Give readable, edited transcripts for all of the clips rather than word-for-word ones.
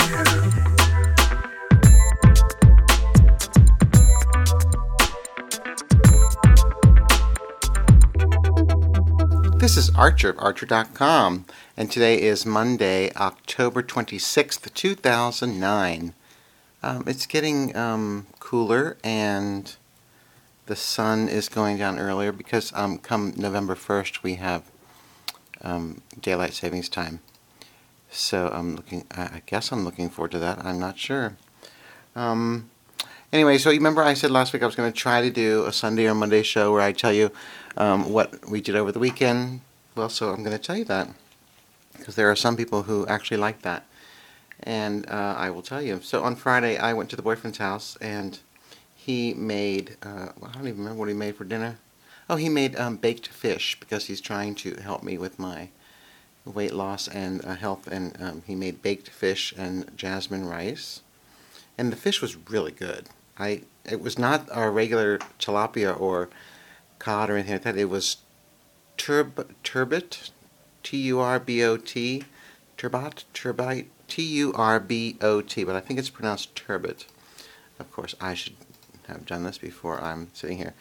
This is Archer of Archer.com, and today is Monday, October 26th, 2009. It's getting cooler, and the sun is going down earlier because come November 1st we have daylight savings time. So I guess I'm looking forward to that. I'm not sure. Anyway, so you remember I said last week I was going to try to do a Sunday or Monday show where I tell you what we did over the weekend. Well, so I'm going to tell you that because there are some people who actually like that. And I will tell you. So on Friday I went to the boyfriend's house and he made, I don't even remember what he made for dinner. Oh, he made baked fish because he's trying to help me with my weight loss and health. And he made baked fish and jasmine rice. And the fish was really good. It was not our regular tilapia or cod or anything like that. It was turbot, T-U-R-B-O-T, turbot, T-U-R-B-O-T, but I think it's pronounced turbot. Of course, I should have done this before I'm sitting here.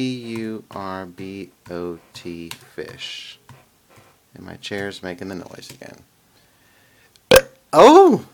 T-U-R-B-O-T, fish. And my chair's making the noise again. Oh!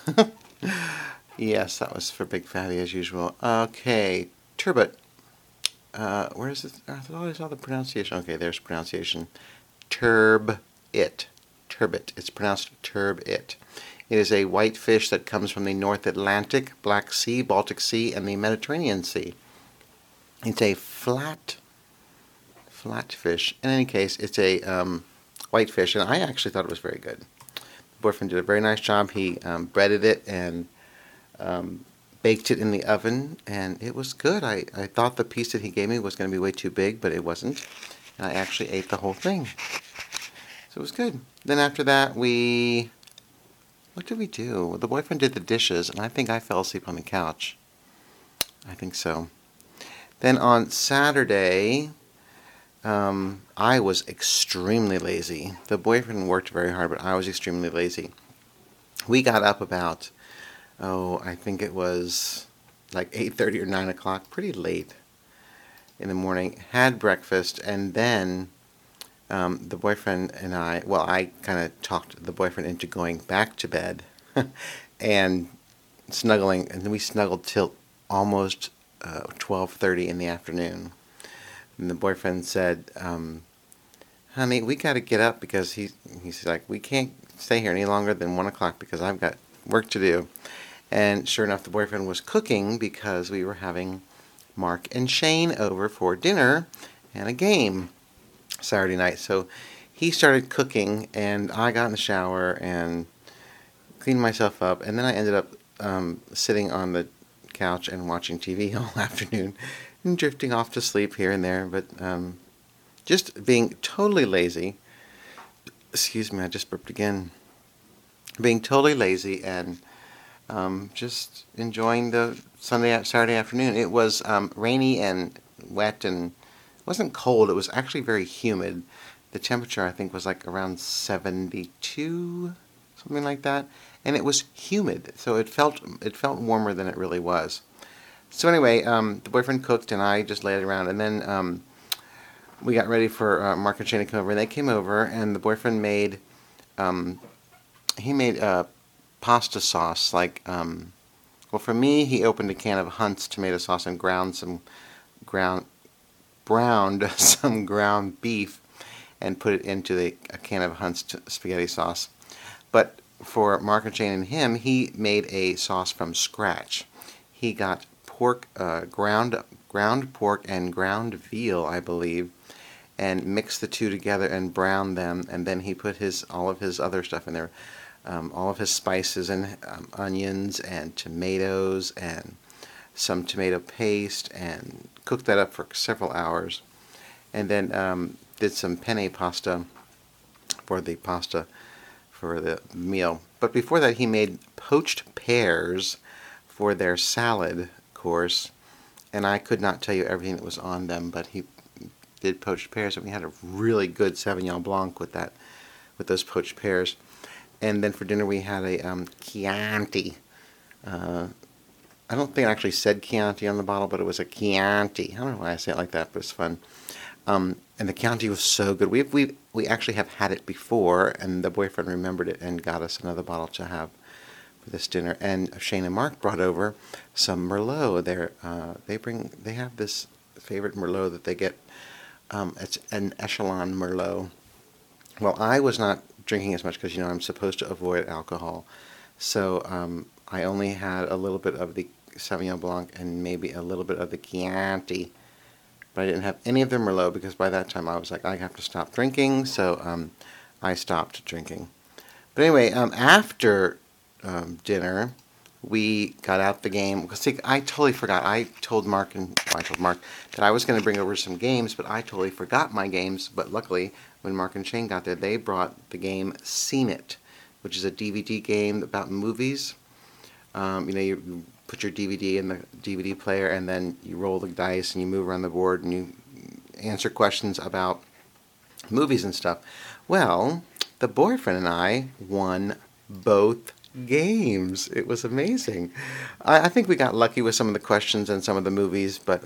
Yes, that was for Big Fatty as usual. Okay, turbot. Where is it? I thought I saw the pronunciation. Okay, there's pronunciation. Turbot. Turbot. It's pronounced turbot. It is a white fish that comes from the North Atlantic, Black Sea, Baltic Sea, and the Mediterranean Sea. It's a flat fish. In any case, it's a white fish, and I actually thought it was very good. The boyfriend did a very nice job. He breaded it and baked it in the oven, and it was good. I thought the piece that he gave me was going to be way too big, but it wasn't. And I actually ate the whole thing. So it was good. Then after that, what did we do? The boyfriend did the dishes, and I think I fell asleep on the couch. I think so. Then on Saturday, I was extremely lazy. The boyfriend worked very hard, but I was extremely lazy. We got up about, I think it was like 8:30 or 9 o'clock, pretty late in the morning, had breakfast, and then the boyfriend and I kind of talked the boyfriend into going back to bed and snuggling, and then we snuggled till almost 12:30 in the afternoon. And the boyfriend said, honey, we got to get up because he's like, we can't stay here any longer than 1 o'clock because I've got work to do. And sure enough, the boyfriend was cooking because we were having Mark and Shane over for dinner and a game Saturday night. So he started cooking, and I got in the shower and cleaned myself up, and then I ended up sitting on the couch and watching TV all afternoon and drifting off to sleep here and there, but just being totally lazy. Excuse me, I just burped again. Being totally lazy and just enjoying the Saturday afternoon. It was rainy and wet, and it wasn't cold. It was actually very humid. The temperature, I think, was like around 72, something like that, and it was humid, so it felt warmer than it really was. So anyway, the boyfriend cooked, and I just laid around, and then we got ready for Mark and Shane to come over, and they came over, and the boyfriend made pasta sauce, like, well, for me, he opened a can of Hunt's tomato sauce and browned some ground beef and put it into a can of Hunt's spaghetti sauce. But for Mark and Shane and him, he made a sauce from scratch. He got pork, ground pork and ground veal, I believe, and mixed the two together and browned them, and then he put all of his other stuff in there. All of his spices and onions and tomatoes and some tomato paste, and cooked that up for several hours, and then did some penne pasta for the meal. But before that, he made poached pears for their salad course, and I could not tell you everything that was on them, but he did poached pears, and we had a really good Sauvignon Blanc with those poached pears. And then for dinner we had a Chianti. I don't think it actually said Chianti on the bottle, but it was a Chianti. I don't know why I say it like that, but it's fun. And the Chianti was so good. We actually have had it before, and the boyfriend remembered it and got us another bottle to have for this dinner. And Shane and Mark brought over some Merlot. They have this favorite Merlot that they get. It's an Echelon Merlot. Well, I was not drinking as much because I'm supposed to avoid alcohol, so I only had a little bit of the Sauvignon Blanc and maybe a little bit of the Chianti. But I didn't have any of the Merlot because by that time I was like, I have to stop drinking, so I stopped drinking. But anyway, after dinner, we got out the game. Because see, I totally forgot. I told Mark that I was going to bring over some games, but I totally forgot my games. But luckily, when Mark and Shane got there, they brought the game Seen It, which is a DVD game about movies. You put your DVD in the DVD player, and then you roll the dice, and you move around the board, and you answer questions about movies and stuff. Well, the boyfriend and I won both games. It was amazing. I think we got lucky with some of the questions and some of the movies, but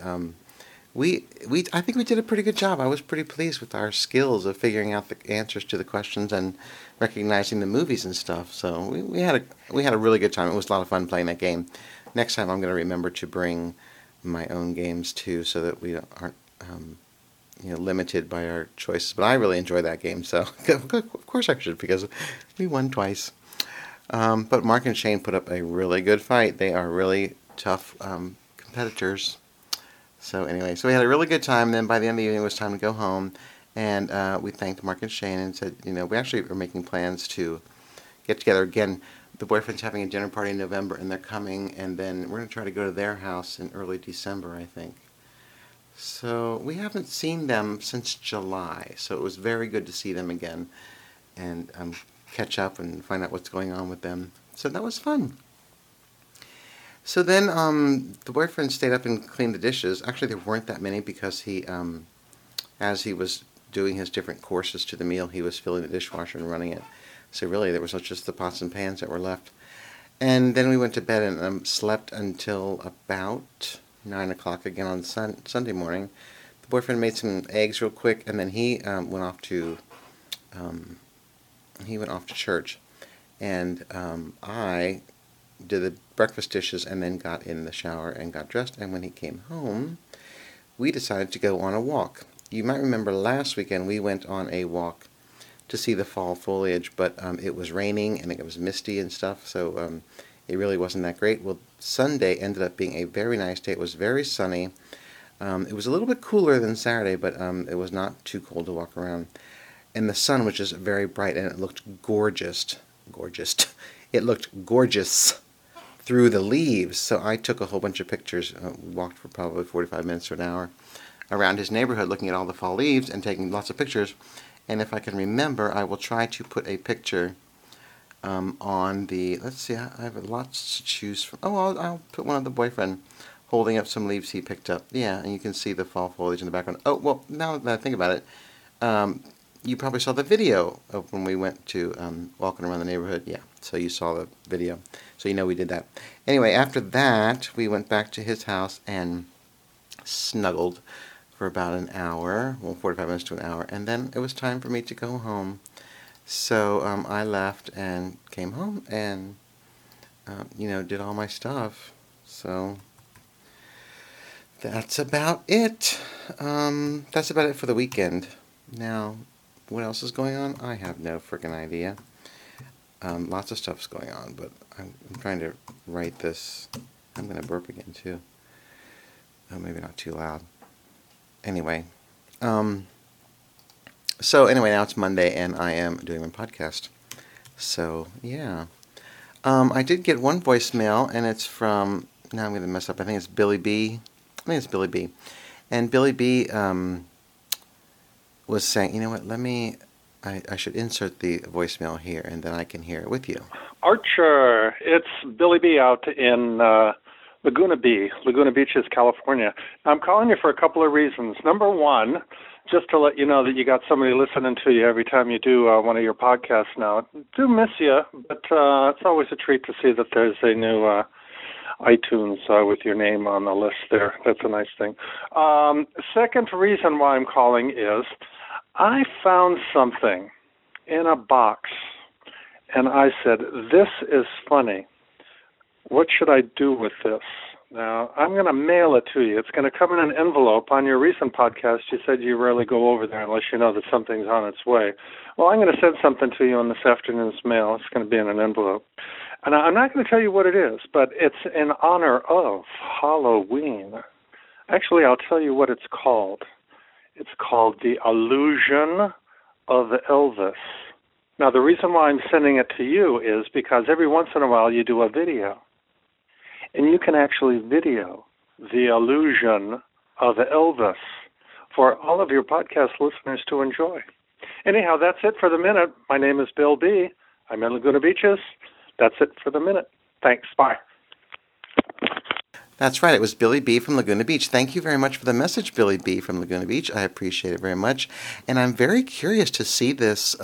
I think we did a pretty good job. I was pretty pleased with our skills of figuring out the answers to the questions and recognizing the movies and stuff. So we had a really good time. It was a lot of fun playing that game. Next time I'm going to remember to bring my own games too, so that we aren't limited by our choices. But I really enjoyed that game, so of course I should, because we won twice. But Mark and Shane put up a really good fight. They are really tough competitors. So anyway, we had a really good time. Then by the end of the evening, it was time to go home. And we thanked Mark and Shane and said, we actually are making plans to get together again. The boyfriend's having a dinner party in November, and they're coming. And then we're going to try to go to their house in early December, I think. So we haven't seen them since July. So it was very good to see them again and catch up and find out what's going on with them. So that was fun. So then the boyfriend stayed up and cleaned the dishes. Actually, there weren't that many because he, as he was doing his different courses to the meal, he was filling the dishwasher and running it. So really, there was just the pots and pans that were left. And then we went to bed and slept until about 9 o'clock again on Sunday morning. The boyfriend made some eggs real quick, and then he went off to church. And I did the breakfast dishes and then got in the shower and got dressed. And when he came home, we decided to go on a walk. You might remember last weekend we went on a walk to see the fall foliage, but it was raining and it was misty and stuff, so it really wasn't that great. Well, Sunday ended up being a very nice day. It was very sunny. It was a little bit cooler than Saturday, but it was not too cold to walk around. And the sun was just very bright, and it looked gorgeous. It looked gorgeous through the leaves. So I took a whole bunch of pictures. Walked for probably 45 minutes to an hour around his neighborhood looking at all the fall leaves and taking lots of pictures. And if I can remember, I will try to put a picture on the, let's see, I have lots to choose from. Oh, I'll put one of the boyfriend holding up some leaves he picked up. Yeah, and you can see the fall foliage in the background. Oh, well, now that I think about it, you probably saw the video of when we went to walking around the neighborhood. Yeah, so you saw the video. So we did that. Anyway, after that, we went back to his house and snuggled for about an hour, 45 minutes to an hour, and then it was time for me to go home. So I left and came home and, did all my stuff. So that's about it. That's about it for the weekend. Now, what else is going on? I have no freaking idea. Lots of stuff's going on, but I'm trying to write this. I'm going to burp again, too. Oh, maybe not too loud. Anyway, now it's Monday, and I am doing my podcast. So, yeah. I did get one voicemail, and it's from, now I'm going to mess up, I think it's Billy B. And Billy B was saying, you know what, I should insert the voicemail here, and then I can hear it with you. Archer, it's Billy B out in Laguna Beach, California. I'm calling you for a couple of reasons. Number one, just to let you know that you got somebody listening to you every time you do one of your podcasts now. Do miss you, but it's always a treat to see that there's a new iTunes with your name on the list there. That's a nice thing. Second reason why I'm calling is I found something in a box, and I said, this is funny. What should I do with this? Now, I'm going to mail it to you. It's going to come in an envelope. On your recent podcast, you said you rarely go over there unless you know that something's on its way. Well, I'm going to send something to you in this afternoon's mail. It's going to be in an envelope. And I'm not going to tell you what it is, but it's in honor of Halloween. Actually, I'll tell you what it's called. It's called The Illusion of Elvis. Now, the reason why I'm sending it to you is because every once in a while you do a video. And you can actually video The Illusion of Elvis for all of your podcast listeners to enjoy. Anyhow, that's it for the minute. My name is Bill B. I'm in Laguna Beaches. That's it for the minute. Thanks. Bye. That's right. It was Billy B. from Laguna Beach. Thank you very much for the message, Billy B. from Laguna Beach. I appreciate it very much. And I'm very curious to see this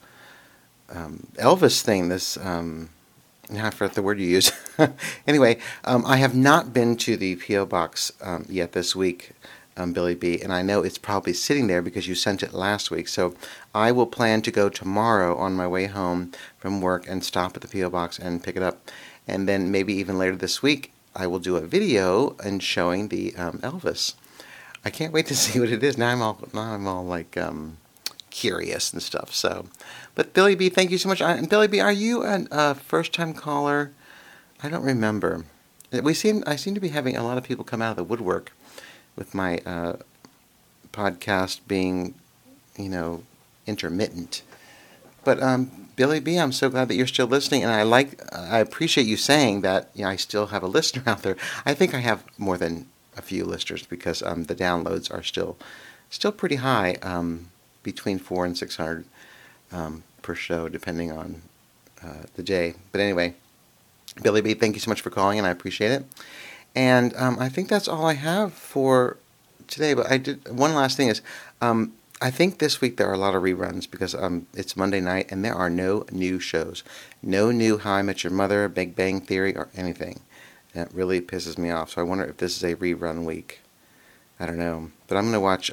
Elvis thing, this... I forgot the word you used. Anyway, I have not been to the P.O. Box yet this week, Billy B., and I know it's probably sitting there because you sent it last week. So I will plan to go tomorrow on my way home from work and stop at the P.O. Box and pick it up. And then maybe even later this week, I will do a video and showing the Elvis. I can't wait to see what it is. Now I'm all like curious and stuff. So, but Billy B., thank you so much. And Billy B., are you a first-time caller? I don't remember. I seem to be having a lot of people come out of the woodwork with my podcast being, intermittent. But Billy B., I'm so glad that you're still listening, and I appreciate you saying that. I still have a listener out there. I think I have more than a few listeners because the downloads are still pretty high. Between 400 and 600 per show, depending on the day. But anyway, Billy B., thank you so much for calling, and I appreciate it. And I think that's all I have for today. But one last thing is, I think this week there are a lot of reruns because it's Monday night, and there are no new shows. No new How I Met Your Mother, Big Bang Theory, or anything. That really pisses me off. So I wonder if this is a rerun week. I don't know. But I'm going to watch...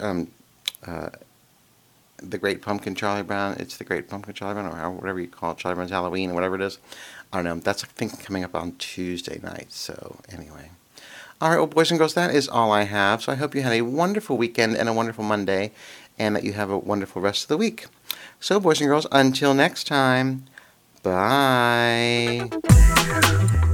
The Great Pumpkin, Charlie Brown. It's The Great Pumpkin, Charlie Brown, or whatever you call it, Charlie Brown's Halloween, or whatever it is. I don't know. That's, I think, coming up on Tuesday night. So, anyway. All right, well, boys and girls, that is all I have. So I hope you had a wonderful weekend and a wonderful Monday, and that you have a wonderful rest of the week. So, boys and girls, until next time, bye.